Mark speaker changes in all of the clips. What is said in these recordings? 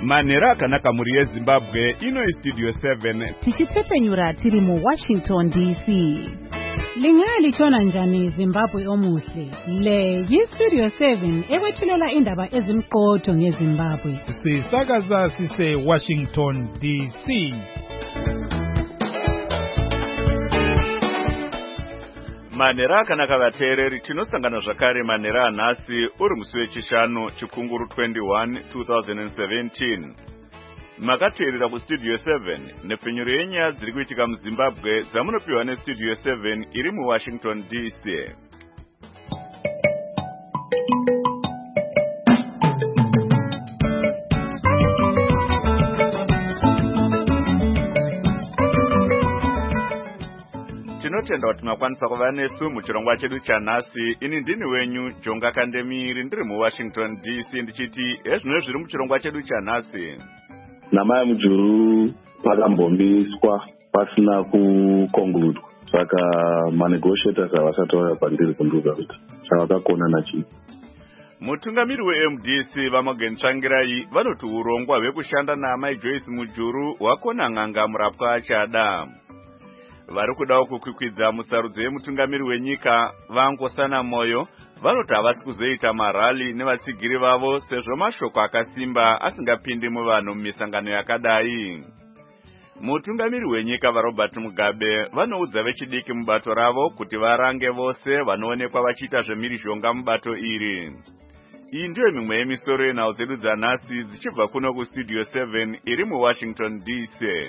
Speaker 1: Manhero akanaka muri yeZimbabwe, ino iStudio 7.
Speaker 2: Tichitsepenyura tiri muWashington DC. Lingalitshona njani Zimbabwe omuhle? Le yiStudio 7 ekwethulela indaba ezimqotho ngeZimbabwe.
Speaker 3: Sisakaza sise Washington DC.
Speaker 1: Manhero akanaka vateereri, tinosangana zvakare manhero anhasi uri musi wechishanu chikunguru 21 2017. Makateerera kuStudio 7 nepfenyuro yenyaya dziri kuitika muZimbabwe dzamunopiwa neStudio 7 iri muWashington DC. Tinotenda kuti makwanisa kuva nesu muchirongwa chedu chanhasi. Ini ndini wenyu Jonga Kandemiri, ndiri muWashington DC ndichiti ezvino zviri muchirongwa chedu chanhasi.
Speaker 4: Namai Mujuru vakambomboiswa pasina kukongludwa, saka manegotiators havasati vauya pandiri kundiudza kuti zvavakakona nachii.
Speaker 1: Mutungamiri weMDC Vamogen Tsvangirai vanoti urongwa hwekushanda naamai Joyce Mujuru hwakona n'anga murapwa achada. Vari kudawo kukwikwidza musarudzo yemutungamiri wenyika vangosana moyo vanoti havasi kuzoita marali nevatsigiri vavo sezvo mashoko akasimba asingapindi muvanhu mumisangano yakadai. Mutungamiri wenyika vaRobert Mugabe vanoudza vechidiki mubato ravo kuti varange vose vanoonekwa vachiita zvemhirizhonga mubato iri. Iyi ndiyo mimwe yemisoro yenhau dzedu dzanhasi dzichibva kuno kuStudio 7 iri muWashington DC.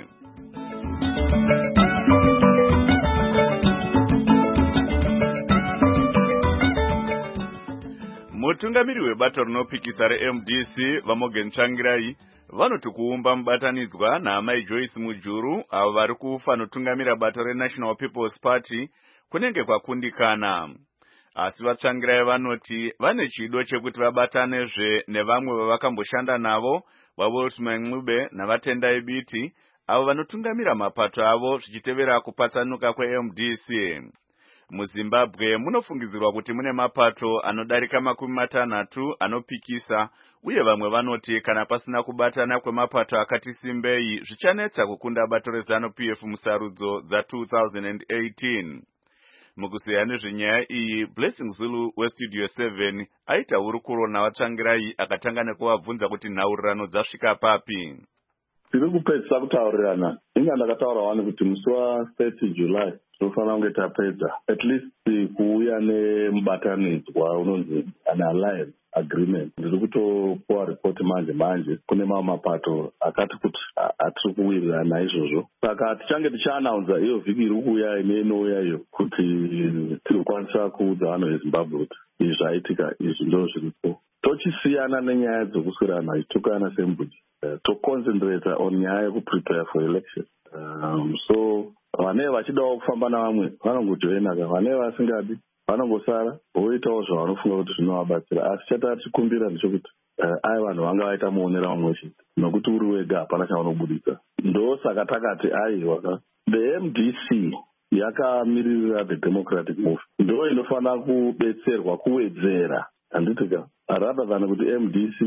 Speaker 1: Mutungamiri webato rinopikisa reMDC Vamogen Tsvangirai vanoti kuumba mubatanidzwa naamai Joyce Mujuru avo vari kufanotungamira bato reNational People's Party kunenge kwakundikana. Asi vaTsvangirai vanoti vane chido chekuti vabatanezve nevamwe vavakamboshanda navo, vaWolfman Ncube naVatendai Biti, avo vanotungamira mapato avo zvichitevera kupatsanuka kweMDC. MuZimbabwe munofungidzirwa kuti mune mapato anodarika 60 anopikisa, uye vamwe vanoti kana pasina kubatana kwemapato akati simbei zvichanetsa kukunda bato reZANU-PF musarudzo dza2018. Mukuseya nezvenyaya iyi, Blessing Zulu weStudio 7 aita hurukuro navaTsvangirai akatanga nekuvabvunza kuti nhaurirano dzasvika papi.
Speaker 4: Tiri kupedzisa kutaurirana. Inga ndakataura wani kuti musi wa30 July tinofanira kunge tapedza at least kuuya nemubatanidzwa unonzi an alliance agreement. Ndiri kutopuwa report manje kune mamwe mapato akati kuti atiri kuwirirana naizvozvo. Saka tichange tichaanaunza iyo vhiki iri kuuya inouya iyo kuti tirikwanisa kuudza vanhu veZimbabwe kuti izvi zvaitika, izvi ndo zviripo. Tochisiyana nenyaya dzokuswirana ichitukana sembudzi. Toconcentrate on nyaya yekuprepare for election. So vanenge vachidawo kufamba navamwe vanongojoina, vanenge vasingadi vanongosara voitawo zvavanofunga kuti zvinovabatsira. Asi chatikumbira ndechekuti ai vanhu vanga vaita muonera vamwe chete, nokuti uri wega hapana chavanobudisa. Ndosaka takati aiwa the MDC yakamiririra the democratic move, ndo inofanira kubetserwa kuwedzera, handitika rather than kuti MDC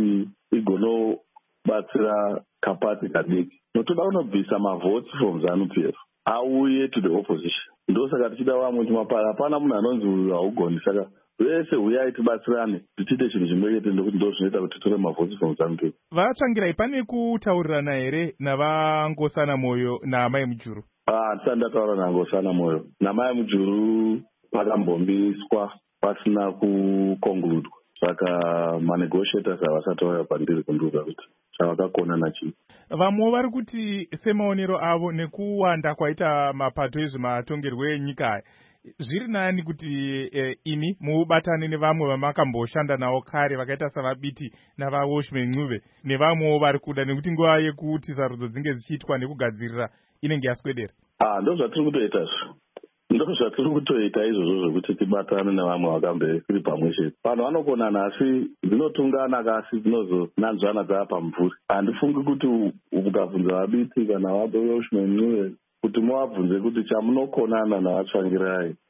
Speaker 4: igonobatsira kapati kadiki. Notoda kunobvisa mavotes from ZANU-PF auye to the opposition. Ndosaka tichida vamwe kuti hapana munhu anonzi uyu haugoni. Saka vese uyai tibatsirane tichite chinhu chimwe chete, ndokuti ndo zvinoita kuti titore mavotes from ZANU-PF.
Speaker 3: VaTsvangirai, pane kutaurirana here navangosana moyo naamai Mujuru?
Speaker 4: Handisati ndataura nangosana moyo. Namai Mujuru vakambomboiswa pasina kukongludwa, saka manegotiators havasati vauya pandiri kundiudza kuti zvavakakona nachii.
Speaker 3: Vamwe vari kuti semaonero avo nekuwanda kwaita mapato ezvematongerwo enyika, zviri nani kuti ini mubatane nevamwe vamakamboshanda navo kare vakaita savabiti navaWolfman Ncube nevamwewo vari kuda, nekuti nguva yekuti sarudzo dzinge dzichiitwa nekugadzirira inenge yaswedera.
Speaker 4: Ndo zvatiri kutoitazvo. Ndo zvatiri kutoita izvozvo zvokuti tibatane nevamwe vakambe tiri pamwe chete. Vanhu vanokonana asi dzinotungana kasi dzinozonanzvana dzava pamvuri. Handifungi kuti ukabvunza vabiti kana vaWolfman Ncube kuti muvabvunze kuti chamunokonana navaTsvangirai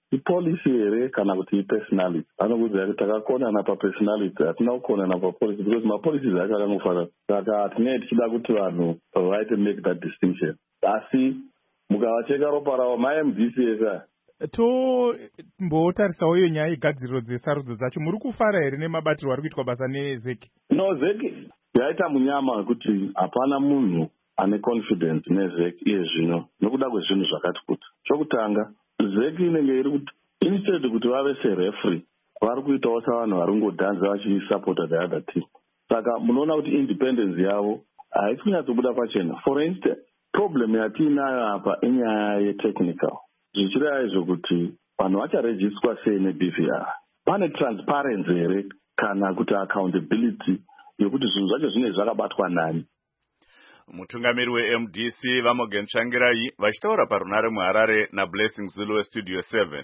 Speaker 4: ipolicy here kana kuti ipersonality. Vanokuudza kuti takakonana papersonality, hatina kukonana papolicy, because mapolicies acho akangofanana. Saka hatinei tichida kuti vanhu vaite make that distinction. Asi mukavacheka ropa ravo maMDC esa
Speaker 3: tombotarisawo iyo nyaya igadziriro dzesarudzo dzacho. Muri kufara here nemabatirwo ari kuitwa basa nezeki?
Speaker 4: No, zeki yaita munyama wekuti hapana munhu ane confidence nezeki iye zvino nokuda kwezvinhu zvakati kuti. Chokutanga, zeki inenge iri kuti instead kuti vave serefree vari kuitawo savanhu vari kungodhanza vachisupporta the other team. Saka munoona kuti independence yavo haisi kunyatsobuda pachena. For instance, problem yatiinayo apa inyaya yetechnical. Zvichireva izvo kuti vanhu vacharejiswa sei neBVR. Pane transparency here kana kuti accountability yokuti zvinhu zvacho zvinenge zvakabatwa nani.
Speaker 1: Mutungamiri weMDC Vamogen Changirai vachitaura parunare muHarare naBlessing Zulu weStudio 7.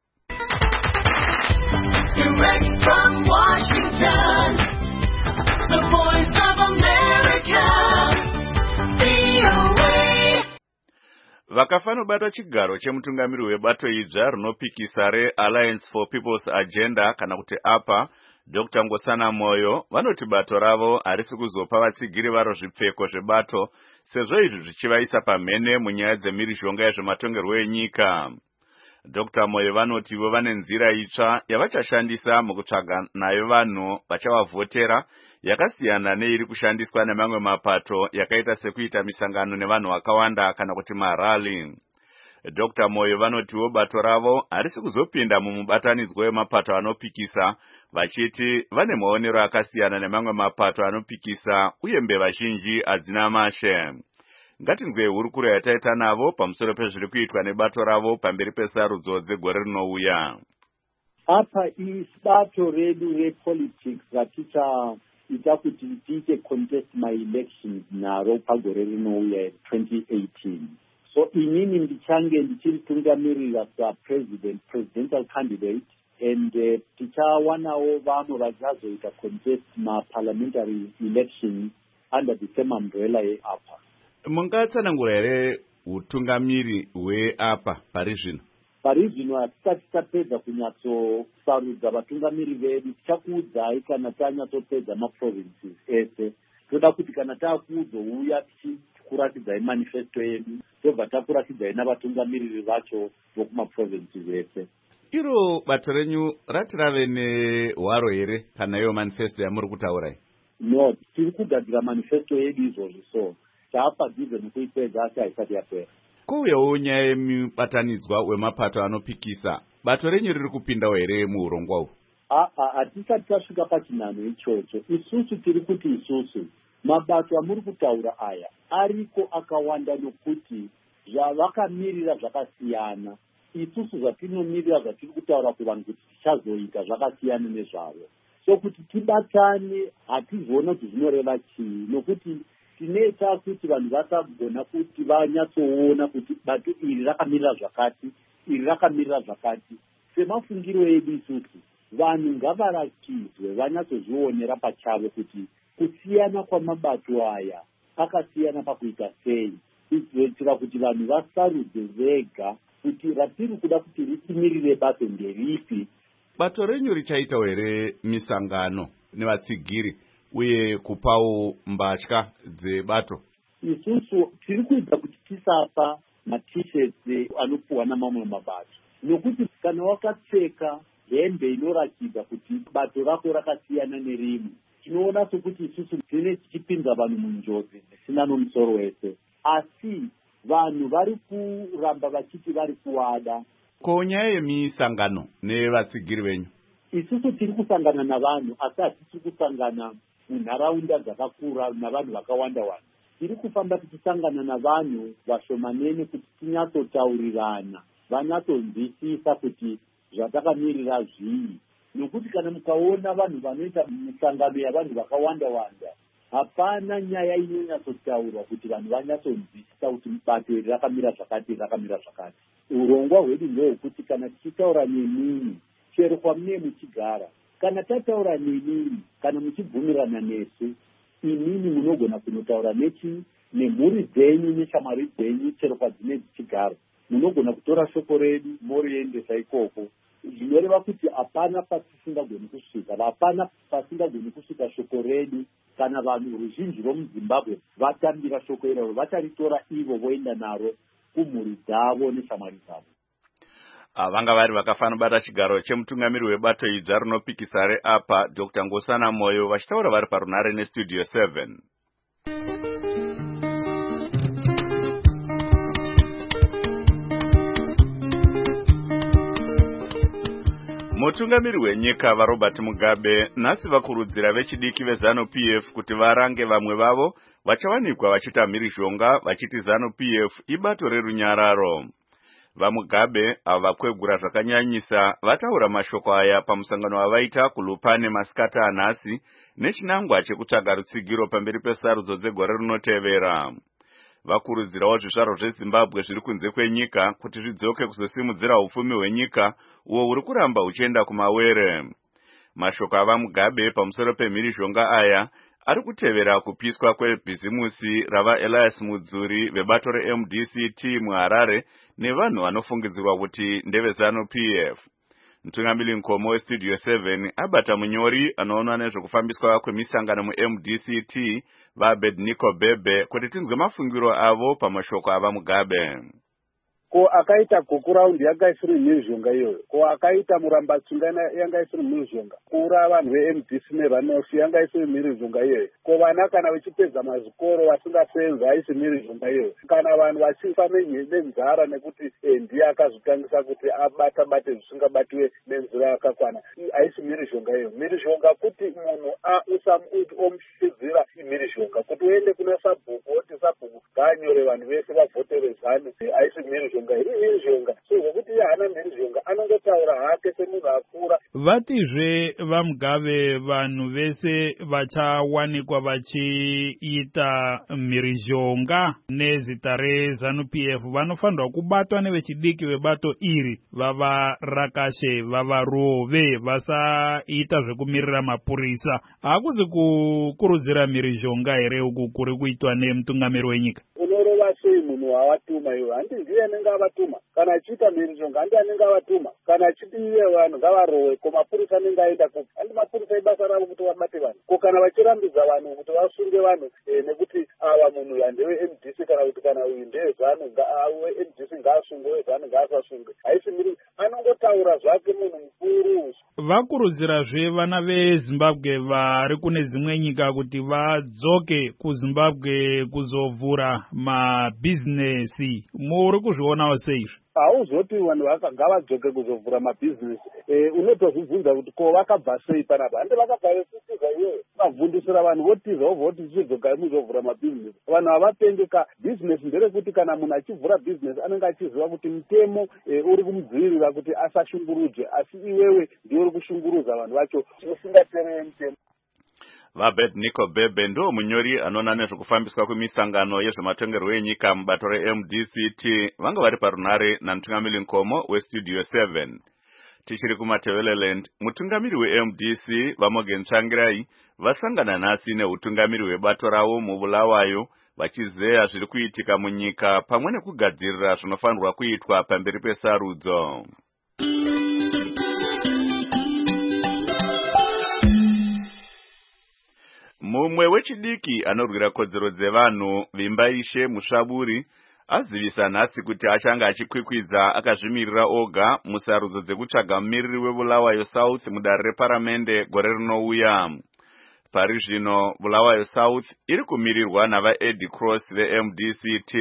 Speaker 5: Direct from Washington, the Voice of America, VOA.
Speaker 1: Vakafanobata chigaro chemutungamiri webato idzva rinopikisa reAlliance for People's Agenda kana kuti APA, Dr. Ngosana Moyo, vanoti bato ravo harisi kuzopa vatsigiri varo zvipfeko zvebato, sezvo izvi zvichivaisa pamhene munyaya dzemhirizhonga yezvematongerwo enyika. Dr. Moyo vanoti ivo vane nzira itsva yavachashandisa mukutsvaga nayo vanhu vachavavhotera, yakasiyana neiri kushandiswa nemamwe mapato yakaita sekuita misangano nevanhu vakawanda kana kuti marali. Dr. Moyo vanotiwo bato ravo harisi kuzopinda mumubatanidzwo wemapato anopikisa, vachiti vane maonero akasiyana nemamwe mapato anopikisa uye mbeva zhinji hadzina mashe. Ngatinzwe hurukuro yataita navo pamusoro pezviri kuitwa nebato ravo pamberi pesarudzo dzegore rinouya.
Speaker 6: Apa ibato redu repolitics ratichaita kuti tiite contest my elections naro pagore rinouya 2018. So inini ndichange ndichiritungamirira presidential candidate, and tichawanawo vamwe vachazoita contest ma-parliamentary elections under the same umbrella yeAPA.
Speaker 1: Mungatsanangura here utungamiri hweAPA pari zvino?
Speaker 6: Pari zvino hatisati tapedza kunyatsosarudza vatungamiri vedu. Tichakuudzai kana tanyatsopedza maprovinces ese. Toda kuti kana taakuzouya tichikuratidzai manifesto yedu, tobva takuratidzai navatungamiriri vacho vokumaprovinces ese.
Speaker 1: Iro bato renyu rati rave nehwaro here kana iyo manifesto yamuri kutaurai?
Speaker 6: No, tiri kugadzira manifesto yedu izvozvi, so taapadhuze nekuipedza asi haisati yapera.
Speaker 1: Kouyawo nyaya yemubatanidzwa wemapato anopikisa, bato renyu riri kupindawo here muurongwa uhu?
Speaker 6: Hatisati tasvika pachinhano ichocho. Isusu tiri kuti isusu mabato amuri kutaura aya ariko akawanda nokuti zvavakamirira zvakasiyana. Isusu zvatinomirira zvatiri kutaura kuvanhu kuti tichazoita zvakasiyana nezvavo. So kuti tibatane hatizoona kuti zvinoreva chii, nokuti tinoita kuti vanhu vasagona kuti vanyatsoona kuti bato iri rakamirira zvakati, iri rakamirira zvakati. Semafungiro edu isusu, vanhu ngavarakidzwe vanyatsozvionera pachavo kuti kusiyana kwamabato aya akasiyana pakuita sei, kuitira kuti vanhu vasarudze vega kuti ratiri kuda kuti ritimirire bato nderipi.
Speaker 1: Bato renyu richaitawo here misangano nevatsigiri uye kupawo mbatya dzebato?
Speaker 6: Isusu tiri kuita kuti tisapa matisheti anopuwa namamwe mabato, nokuti kana wakapfeka hembe inorakidza kuti bato rako rakasiyana nerimwe, tinoona sokuti isusu tine tichipinza vanhu munjodzi dzisina nomusoro wese. Asi vanhu vari kuramba vachiti vari kuwada.
Speaker 1: Ko nyaya yemisangano nevatsigiri venyu?
Speaker 6: Isusu tiri kusangana navanhu asi hatisi kusangana munharaunda dzakakura navanhu vakawanda-wanda. Tiri kufamba tichisangana navanhu vashomanene kuti tinyatsotaurirana, vanyatsonzwisisa kuti zvatakamirira zvii. Nokuti kana mukaona vanhu vanoita misangano yavanhu vakawanda-wanda, hapana nyaya inonyatsotaurwa kuti vanhu vanyatsonzwisisa kuti bato iri rakamira zvakati, rakamira zvakati. Urongwa hwedu ndehwekuti kana tichitaura nemini, chero kwamune muchigara, kana tataura nemini, kana muchibvumirana nesu, imini munogona kunotaura nemhuri dzenyu neshamwari dzenyu chero kwadzine dzichigara. munogona kutora shoko redu moriendesa ikoko. Zvinoreva kuti hapana pasisingagoni kusvika, hapana pasingagoni kusvika shoko redu kana vanhu ruzhinji romuZimbabwe vatambira shoko iroro, vacharitora ivo voenda naro kumhuri dzavo neshamwari dzavo.
Speaker 1: Vanga vari vakafana bata chigaro chemutungamiri webato idzva rinopikisa reAPA Dr. Ngosana Moyo vachitaura vari parunare nestudio 7. Mutungamiri wenyika vaRobert Mugabe nhasi vakurudzira vechidiki veZANU-PF kuti varange vamwe vavo vachawanikwa vachita mhirizhonga vachiti ZANU-PF ibato rerunyararo. VaMugabe ava vakwegura zvakanyanyisa vataura mashoko aya pamusangano wavaita kuLupane masikati anhasi nechinangwa chekutsvaga rutsigiro pamberi pesarudzo dzegore rinotevera. Vakurudzirawo zvizvarwa zveZimbabwe zviri kunze kwenyika kuti zvidzoke kuzosimudzira upfumi hwenyika uwo huri kuramba uchienda kumawere. Mashoko avaMugabe pamusoro pemhirizhonga aya ari kutevera kupiswa kwebhizimusi rava Elias Mudzuri vebato reMDCT muHarare nevanhu vanofungidzirwa kuti ndeve-ZANU-PF. Mutungamiri Nkomo westudio 7 abata munyori anoona nezvekufambiswa kwemisangano muMDCT vaAbednego Bebe kuti tinzwe mafungiro avo pamashoko avaMugabe.
Speaker 7: Ko akaita Goku Round yanga isiri mhirizhonga iyoyo, ko akaita Murambatsunga yanga isiri mhirizhonga, kuura vanhu veMDC neVanofi yanga isiri mhirizhonga iyoyo, ko vana kana vachipedza mazvikoro vasingasenzi haisi mhirizhonga iyoyo, kana vanhu vachifa nenzara nekuti ndiye akazvitangisa kuti abate zvisingabatiwe nenzira yakakwana, haisi mhirizhonga iyoyo. Mhirizhonga kuti munhu omushidzira mhirizhonga, kuti uende kuna sabhuku oti sabhuku ngaanyore vanhu vese vavhotere ZANU, haisi mhirizhonga. Mhirizhonga sokuti hana mhirizhonga anongotaura hake semunhu akura.
Speaker 8: Vatizve vaMugabe vanhu vese vachawanikwa vachiita mhirizhonga nezita reZANU-PF vanofanirwa kubatwa nevechidiki vebato iri vavarakashe vavarove vasaita zvekumirira mapurisa. Hakuzi kukurudzira mhirizhonga here uku kuri kuitwa nemutungamiri wenyika?
Speaker 7: Unorova sei munhu wavatuma iwe? Handi ndiye anenge avatuma. Kana achiita mhirizhonga handi anenge avatuma. Kana achiti iye vanhu ngavarohwe, ko mapurisa anenge aenda kupi? Handi mapurisa ibasa ravo kuti vabate vanhu. Ko kana vachirambidza vanhu kuti vasunge vanhu nekuti ava munhu ndewe-MDC kana kuti kana uyu ndewe-ZANU, MDC ngaasungwe, weZANU ngaasasunge. Haisi mhirizhonga, anongotaura zvake munhu mukuru.
Speaker 8: Vakurudzirazve vana veZimbabwe vari kune dzimwe nyika kuti vadzoke kuZimbabwe kuzovhura mabhizinesi. Muri kuzvionawo sei?
Speaker 7: Hauzoti vanhu ngavadzoke kuzovhura mabhizinesi. Unotozvibvunza kuti ko vakabva sei panapa? Handi vakabva vechitiza iyoyo. Vabvundisira vanhu votizawo voti tichidzoka muzovhura mabhizinesi. Vanhu havapendeka. Bhizinesi nderekuti kana munhu achivhura bhizinesi anenge achiziva kuti mutemo uri kumudzivirira kuti asashungurudze, asi iwewe ndiwe uri kushungurudza vanhu vacho usingateereri mutemo.
Speaker 1: VaAbednego Bebe ndo munyori anoona nezvekufambiswa kwemisangano yezvematongerwo enyika mubato reMDCT vanga vari parunare namutungamiri Nkomo westudio 7. Tichiri kuMatebeleland, mutungamiri weMDC vaMorgan Tsvangirai vasangana nhasi neutungamiri webato ravo muBulawayo vachizeya zviri kuitika munyika pamwe nekugadzirira zvinofanirwa kuitwa pamberi pesarudzo. Mumwe wechidiki anorwira kodzero dzevanhu Vimbaishe Musvaburi azivisa nhasi kuti achanga achikwikwidza akazvimirira oga musarudzo dzekutsvaga mumiriri weBulawayo South mudare reparamende gore rinouya. Pari zvino Bulawayo South iri kumirirwa navaEddie Cross veMDCT.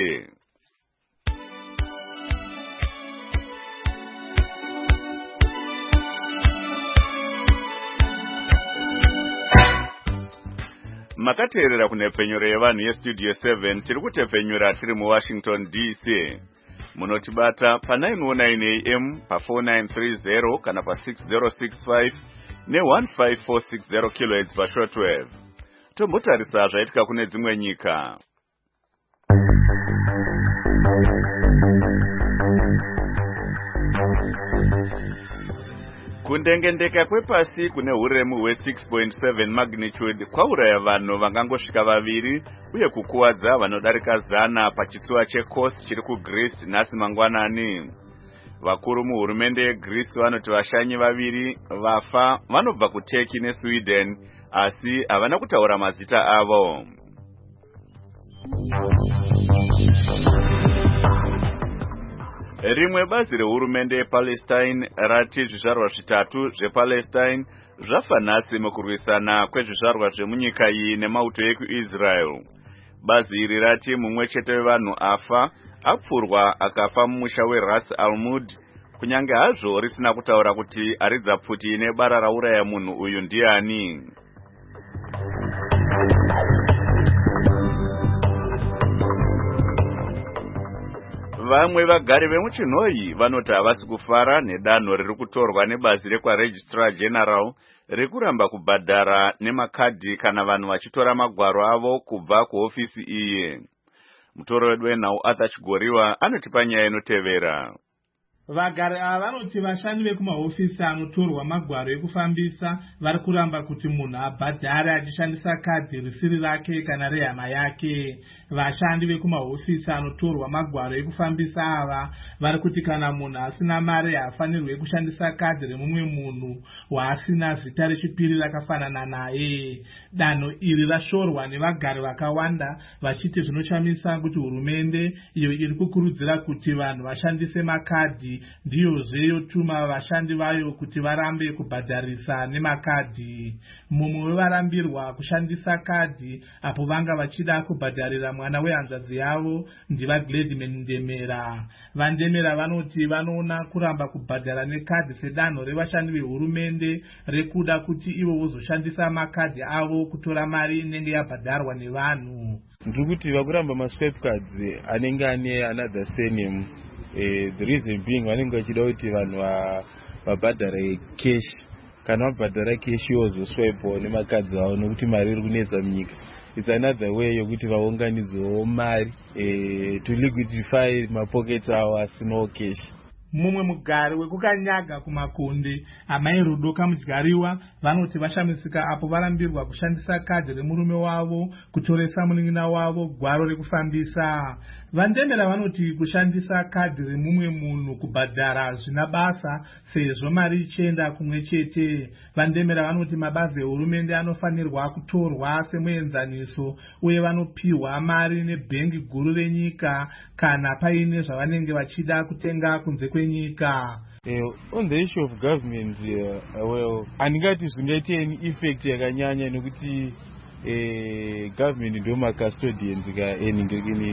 Speaker 1: Makateerera kunepfenyuro yevanhu yestudio 7 tiri kutepfenyura tiri muWashington DC. Munotibata pa919 AM pa4930 kana pa6065 ne15460 kHz pashortwave. Tombotarisa zvaitika kune dzimwe nyika. Kundengendeka kwepasi kune huremu hwe6.7 magnitude kwauraya vanhu vangangosvika 2 uye kukuwadza vanodarika 100 pachitsuwa cheKos chiri kuGreece nhasi mangwanani. Vakuru muhurumende yeGreece vanoti vashanyi 2 vafa vanobva kuTurkey neSweden, asi havana kutaura mazita avo. Rimwe bazi rehurumende yePalestine rati zvizvarwa 3 zvePalestine zvafa nhasi mukurwisana kwezvizvarwa zvemunyika iyi nemauto ekuIsrael. Bazi iri rati mumwe chete wevanhu afa apfurwa akafa mumusha weRas Al-Mud, kunyange hazvo risina kutaura kuti aridza pfuti nebara rauraya munhu uyu ndiani. Vamwe vagari vemuchinhoyi vanoti havasi kufara nedanho riri kutorwa nebazi rekwaRegistrar General rekuramba kubhadhara nemakadhi kana vanhu vachitora magwaro avo kubva kuhofisi iyi. Mutoro wedu wenhau Arthur Chigoriwa anotipa nyaya inotevera.
Speaker 9: Vagari ava vanoti vashandi vekumahofisi anotorwa magwaro ekufambisa vari kuramba kuti munhu abhadhare achishandisa kadhi risiri rake kana rehama yake. Vashandi vekumahofisi anotorwa magwaro ekufambisa ava vari kuti kana munhu asina mari haafanirwi kushandisa kadhi remumwe munhu waasina zita rechipiri rakafanana naye. Danho iri rashorwa nevagari vakawanda vachiti zvinoshamisa kuti hurumende iyo iri kukurudzira kuti vanhu vashandise makadhi ndiyozve yotuma vashandi vayo kuti varambe kubhadharisa nemakadhi. Mumwe wevarambirwa kushandisa kadhi apo vanga vachida kubhadharira mwana wehanzvadzi yavo ndivaGladman Ndemera. VaNdemera vanoti vanoona kuramba kubhadhara nekadhi sedanho revashandi vehurumende rekuda kuti ivo vozoshandisa makadhi avo kutora mari inenge yabhadharwa nevanhu.
Speaker 10: Ndiri kuti vakuramba maswipe cards anenge ane another surname. The reason being vanenge vachida kuti vanhu vabhadhare cash. Kana vabhadhara cash yozoswipewo nemakadzi avo nokuti mari iri kunetsa munyika. It's another way yokuti vaunganidzewo mari to liquidify mapockets avo asinawo cash.
Speaker 9: Mumwe mugari wekukanyaga kumakonde amai Rudo Kamudyariwa vanoti vashamisika apo varambirwa kushandisa kadhi remurume wavo kutoresa munin'ina wavo gwaro rekufambisa. VaNdemera vanoti kushandisa kadhi remumwe munhu kubhadhara zvina basa sezvo mari ichienda kumwe chete. VaNdemera vanoti mabazi ehurumende anofanirwa kutorwa semuenzaniso uye vanopiwa mari nebhengi guru renyika kana paine zvavanenge vachida kutenga kunze kwenyika.
Speaker 10: On the issue of government, well, handingati zvingaite any effect yakanyanya nekuti government ndo macustodians kaeningekini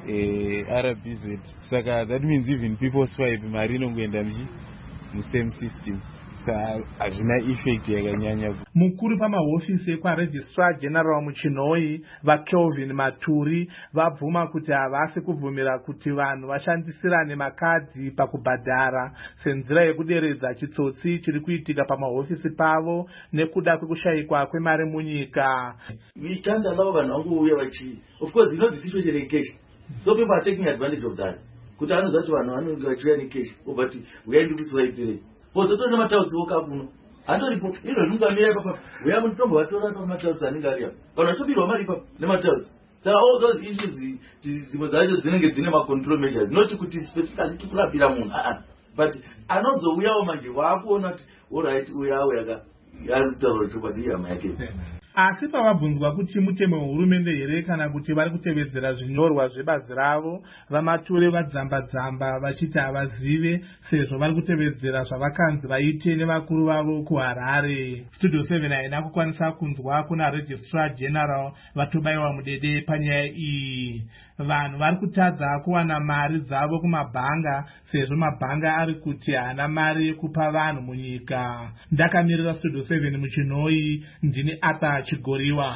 Speaker 10: RBZ. Saka that means even people swipe mari inongoenda musame system. Hazvina effect yakanyanya.
Speaker 9: Mukuru pamahofisi ekwaRegistrar General muchinhoyi vaKelvin Maturi vabvuma kuti havasi kubvumira kuti vanhu vashandisirane makadhi pakubhadhara senzira yekuderedza chitsotsi chiri kuitika pamahofisi pavo nekuda kwekushayikwa kwemari munyika.
Speaker 11: We can't allow vanhu vangouya vachi. Of course, you know the situation in cash. So people are taking advantage of that. Kuti anoziva kuti vanhu vanenge vachiuya necash, but uyaende kuswaipire. Pozoto nematauzi wokabuno. Andoripo iro ringamira ipapo. Uya mutombo watora pamatauzi anenge ari apo. Kana watobirwa mari ipapo nematauzi. So all those issues dzimwe dzacho dzinenge dzine ma-control measures. Not kuti specifically tikurapira munhu. But anozouyawo manje waakuona kuti alright uyawo yakataura kuti badi yama yake.
Speaker 9: Asi pavabvunzwa kuti mutemo wehurumende here kana kuti vari kutevedzera zvinyorwa zvebazi ravo, vaMature vadzamba-dzamba vachiti havazive sezvo vari kutevedzera zvavakanzi vaite nevakuru vavo kuHarare. Studio 7 haina kukwanisa kunzwa kuna Registrar General vatobayiwa mudede panyaya iyi. Vanhu vari kutadza kuwana mari dzavo kumabhanga sezvo mabhanga ari kuti haana mari yekupa vanhu munyika. Ndakamirira Studio 7 muchinhoyi, ndini Arthur Chigoriwa.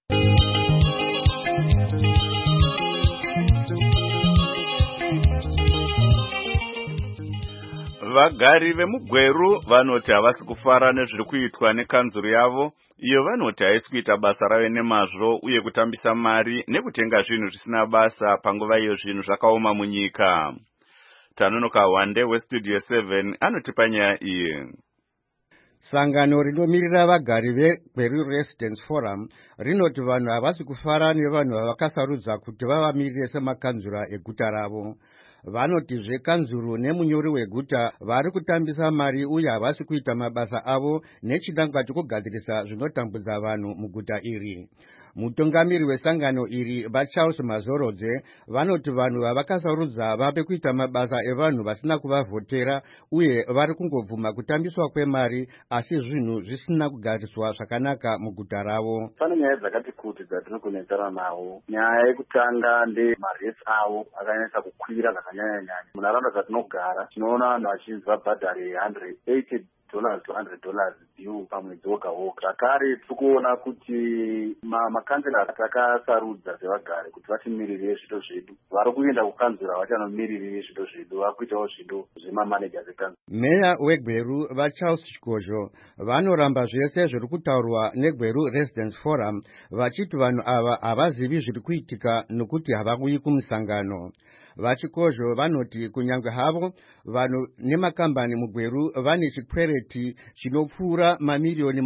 Speaker 1: Vagari vemugweru vanoti havasi kufara nezviri kuitwa nekanzuru yavo, iyo vanoti haisi kuita basa rave nemazvo uye kutambisa mari nekutenga zvinhu zvisina basa panguva iyo zvinhu zvakaoma munyika. Tanonoka Wande weStudio 7 anotipa nyaya iyi.
Speaker 12: Sangano rinomirira vagari veGweru Residents Forum rinoti vanhu havasi kufara nevanhu vavakasarudza kuti vavamirire semakanzura eguta ravo. Vanotizve kanzuru nemunyori weguta vari kutambisa mari uye havasi kuita mabasa avo nechidangwa chokugadzirisa zvinotambudza vanhu muguta iri. Mutungamiri wesangano iri vaCharles Mazorodze vanoti vanhu vavakasarudza vave kuita mabasa evanhu vasina kuvavhotera uye vari kungobvuma kutambiswa kwemari asi zvinhu zvisina kugariswa zvakanaka muguta ravo.
Speaker 7: Pane nyaya dzakati kuti dzatinokonekana nawo. Nyaya yekutanga ndemaresi avo akanyanya kukwira zvakanyanya-nyanya. Munharaunda dzatinogara tinoona vanhu vachinzi vabhadhare $180 to $100 due pamwedzi woga woga. Zvakare tirikuona kuti makansela takasarudza sevagari kuti vatimirire zvido zvedu vari kuenda kukanzura vachanomiriri zvido zvedu vakuitawo zvido zvemamanejers ekanzura.
Speaker 12: Meya weGweru vaCharles Chikozho vanoramba zvese zviri kutaurwa neGweru Residents Forum vachiti vanhu ava havazivi zviri kuitika nokuti havauyi kumusangano. Vachikozho vanoti kunyange havo vanhu nemakambani muGweru vane chikwereti chinopfuura mamiliyoni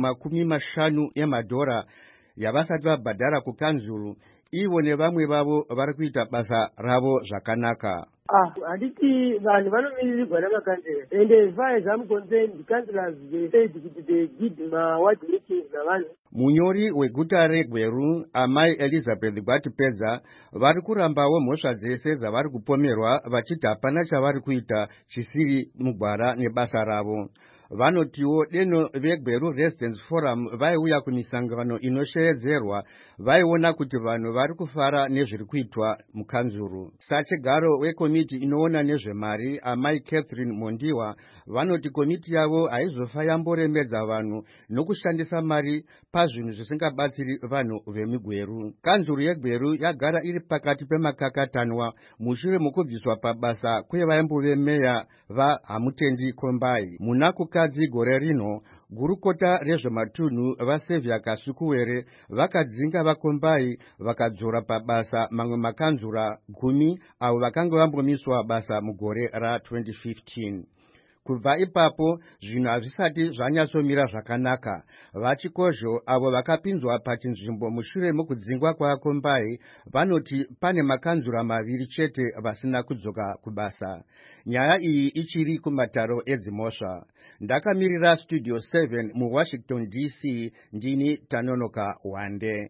Speaker 12: $50 emadhora yavasati vabhadhara kukanzuru, ivo nevamwe vavo vari kuita basa ravo zvakanaka.
Speaker 13: Handiti vanhu vanomirirwa namakanzera and as far as I'm concerned the councillors they said kuti they did maward meetings navanhu.
Speaker 12: Munyori weguta reGweru Amai Elizabeth Gwatipedza vari kurambawo mhosva dzese dzavari kupomerwa vachiti hapana chavari kuita chisiri mugwara nebasa ravo. Vanotiwo deno veGweru Residents Forum vaiuya kumisangano inoshedzerwa vaiona kuti vanhu vari kufara nezviri kuitwa mukanzuru. Sachigaro wekomiti inoona nezvemari Amai Catherine Mondiwa vanoti komiti yavo haizofa yamboremedza vanhu nokushandisa mari pazvinhu zvisingabatsiri vanhu vemigweru. Kanzuru yeGweru yagara iri pakati pemakakatanwa mushure mokubviswa pabasa kwevaimbowe meya vaHamutendi Kombai. Munakukadzi gore rino gurukota rezvematunhu vaSevia Kasukuwere vakadzinga vaKombai vakadzora pabasa mamwe makanzura 10 avo vakanga vambomiswa basa mugore ra2015. Kubva ipapo zvinhu hazvisati zvanyatsomira zvakanaka. Vachikozho avo vakapinzwa pachinzvimbo mushure mokudzingwa kwaKombai vanoti pane makanzura 2 chete vasina kudzoka kubasa. Nyaya iyi ichiri kumataro edzimhosva. Ndakamirira Studio 7 muWashington DC ndini Tanonoka Wande.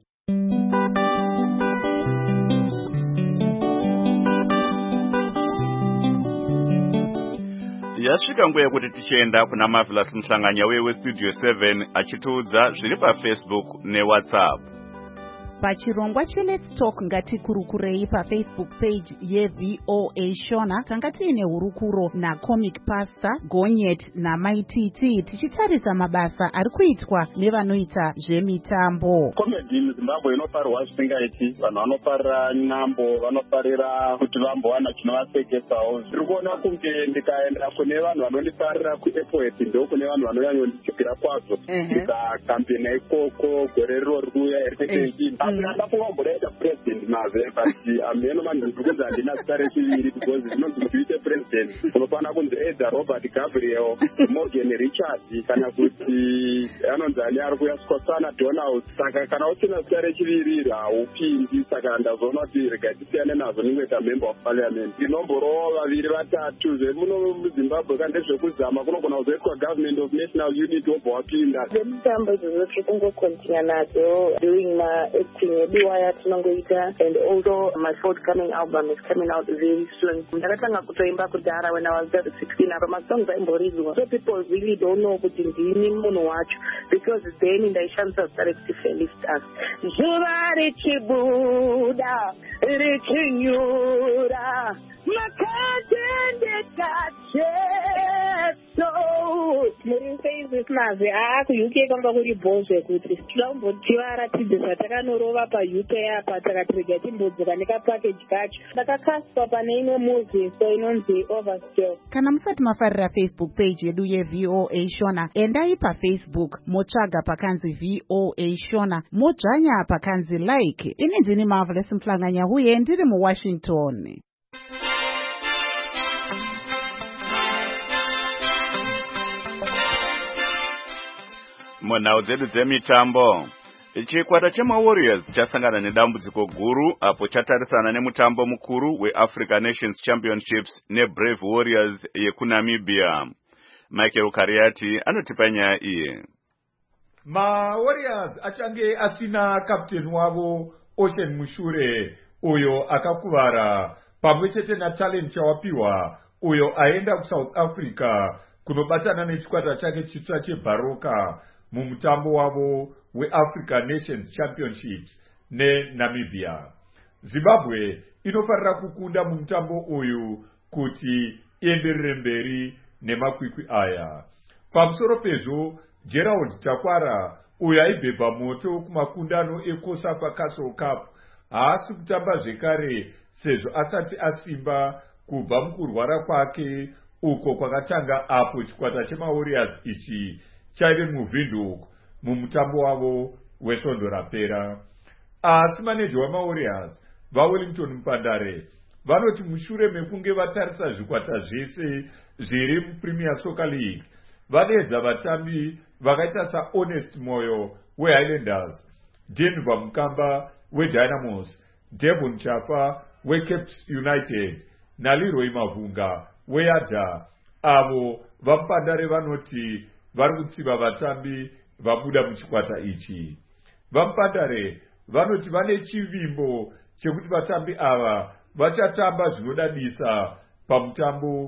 Speaker 1: Yasvika nguva yekuti tichienda kuna Marvelous Mhlanganya weStudio 7 achitiudza zviri paFacebook neWhatsApp.
Speaker 2: Pachirongwa cheLet's Talk ngatikurukurei paFacebook page yeVOA Shona tanga tiine hurukuro naComic Pastor Gonyet naMaititi tichitarisa mabasa ari kuitwa nevanoita zvemitambo.
Speaker 7: Comedy muZimbabwe inofarwa zvisingaiti, vanhu vanofarira nyambo, vanofarira kuti vambowana chinovasekesawo. Ndiri kuona kunge ndikaenda kune vanhu vanondifarira kuEpoet ndo kune vanhu vanonyanditsvukira kwazvo. Ndikakampena ikoko gore riro rikuuya RTK. Ndafunga kumbodaita president mave but ameno manje ndikuza ndina zita rechiviri because zvinonzi kuti uite president unofanira kunzi either Robert Gabriel, Morgan Richard kana kuti anonzi ani ari kuyaswasana Donald. Saka kana usina zita rechiviri haupindi, saka ndazoona kuti rega tisiyane nazvo ndingoita member of parliament. Ndinomborowo 2 3 zvemuno muZimbabwe kandezvekuzama kunogona kuzoitwa government of national unity wobva wapinda.
Speaker 14: Zvemutambo izvozvo tiri kungokontinua nadzo doing tinyeduwaya tinongoita, and also my forthcoming album is coming out very soon. Ndakatanga kutoimba kudhara when I was 16 apa masongs aimboridzwa, so people really don't know kuti ndini munhu wacho because then ndaishandisa zita rekuti Felicitas. Zuva richibuda richinyura makatendekacheso muri Facebook mazi ku-UK kwamba kuri bhozve kuti tivaratidze zvatakanorowa pa-UK apa takatirega timbodzoka nekapakeji kacho. Ndakakaswa pane imwe movie so inonzi Overskill.
Speaker 2: Kana musati mafarira Facebook page yedu yeVOA Shona, endai paFacebook motsvaga pakanzi VOA Shona, modzvanya pakanzi like. Ini ndini Marvelous Mhlanganya uye ndiri muWashington.
Speaker 1: Munhau dzedu dzemitambo, chikwata chemaWarriors chasangana nedambudziko guru apo chatarisana nemutambo mukuru weAfrica Nations Championships neBrave Warriors yekuNamibia. Michael Kariati anotipa nyaya iyi.
Speaker 15: MaWarriors achange asina kapteni wavo Ocean Mushure uyo akakuvara pamwe chete naTalent chawapiwa uyo aenda kuSouth Africa kunobatana nechikwata chake chitsva cheBaroka mumutambo wavo weAfrica Nations Championships neNamibia. Zimbabwe inofarira kukunda mumutambo uyu kuti ienderere mberi nemakwikwi aya. Pamusoro pezvo, Gerald Takwara uyo aibhebha moto kumakundano eCOSAFA Castle Cup haasi kutamba zvekare sezvo asati asimba kubva mukurwara kwake uko kwakatanga apo chikwata chemaWarriors ichi chaive muVindhoek mumutambo wavo wesvondo rapera. Asi maneja wamaWarriors vaWellington Mpandare vanoti mushure mekunge vatarisa zvikwata zvese zviri muPremier Soccer League vadedza vatambi vakaita saHonest Moyo weHighlanders, Denver Mukamba weDynamos, Devon Chafa weCapes United naLeroy Mavunga weYada. Avo vaMpandare vanoti vari kutsiva vatambi vabuda muchikwata ichi. VaMpandare vanoti vane chivimbo chekuti vatambi ava vachatamba zvinodadisa pamutambo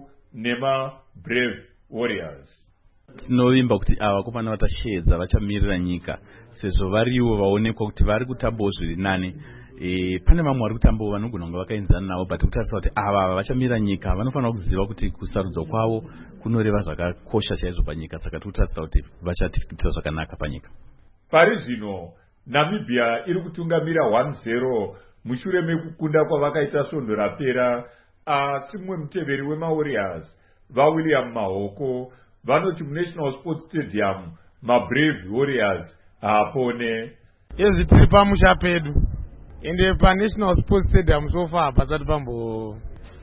Speaker 15: nemaBrave Warriors.
Speaker 16: Tinovimba kuti ava kopana vatashedza vachamirira nyika sezvo variwo vaonekwa kuti vari kutambawo zviri nani. Pane vamwe vari kutambawo vanogona kunge vakaenzana navo, but kutarisa kuti ava vachamirira nyika vanofanira kuziva kuti kusarudzwa kwavo kunoreva zvakakosha chaizvo panyika, saka tikutarisa kuti vachatiitira zvakanaka panyika.
Speaker 15: Pari zvino Namibia iri kutungamira 1-0 mushure mekukunda kwavakaita svondo rapera. Asi mumwe muteveri wemaWarriors vaWilliam Mahoko vanoti muNational Sports Stadium maBrave Warriors haapone.
Speaker 17: Yezvi tiri pamusha pedu ende paNational Sports Stadium sofa hapasati pambo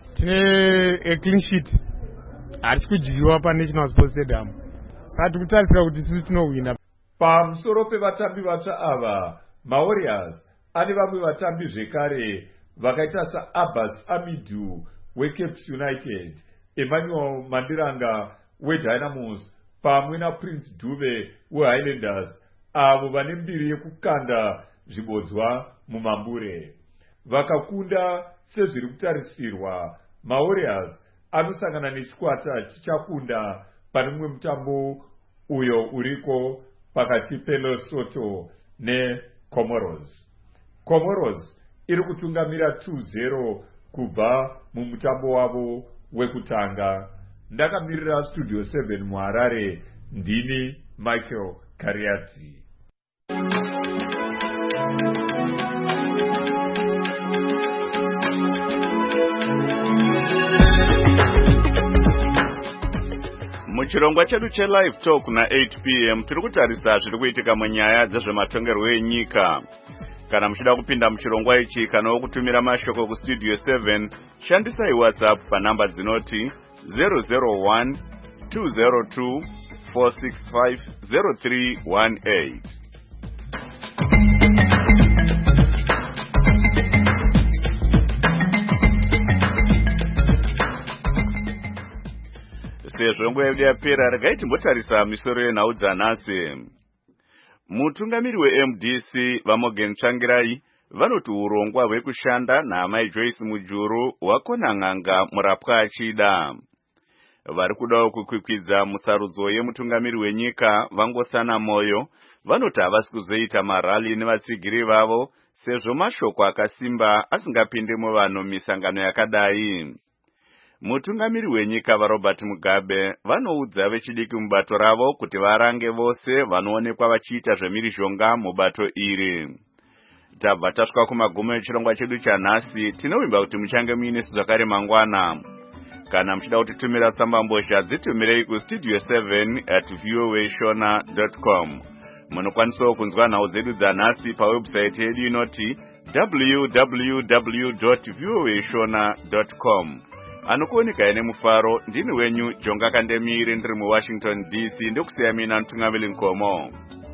Speaker 17: tine a clean sheet, hatisi kudyiwa paNational Sports Stadium, saka tikutarisira kuti tiri tinowina.
Speaker 15: Pamusoro pevatambi vatsva ava, maWarriors ane vamwe vatambi zvekare vakaita saAbbas Amidu weCapes United, Emmanuel Mandiranga weDynamos pamwe naPrince Dube weHighlanders, avo vane mbiri yekukanda zvibodzwa mumambure. Vakakunda sezviri kutarisirwa, maWarriors anosangana nechikwata chichakunda pane mumwe mutambo uyo uriko pakati peLesotho neComoros. Comoros iri kutungamira 2-0 kubva mumutambo wavo wekutanga. Ndakamirira Studio 7 muHarare, ndini Michael Kariati.
Speaker 1: Muchirongwa chedu cheLive Talk na 8 p.m. tiri kutarisa zviri kuitika munyaya dzezvematongerwo enyika. Kana muchida kupinda muchirongwa ichi kana kutumira mashoko kuStudio 7, shandisai WhatsApp panamba dzinoti 001 202 465 0318. Sezvo nguva yedu yapera, regai timbotarisa misoro yenhau dzanhasi. Mutungamiri weMDC vaMorgan Tsvangirai vanoti urongwa hwekushanda naamai Joyce Mujuru hwakona n'anga murapwa achida. Vari kudawo kukwikwidza musarudzo yemutungamiri wenyika vangosana moyo, vanoti havasi kuzoita marali nevatsigiri vavo sezvo mashoko akasimba asingapinde muvanhu misangano yakadai. Mutungamiri wenyika vaRobert Mugabe vanoudza vechidiki mubato ravo kuti varange vose vanoonekwa vachiita zvemhirizhonga mubato iri. Tabva tasvika kumagumo echirongwa chedu chanhasi. Tinovimba kuti muchange muinesu zvakare mangwana. Kana muchida kutitumira tsambambozha dzitumirei kustudio 7@voashona.com. Munokwanisawo kunzwa nhau dzedu dzanhasi pawebsite yedu inoti www.voashona.com. Anokuoneka nemufaro, ndini wenyu Jonga Kandemire ndiri muWashington DC, ndokusiya mina Ntungamili Nkomo.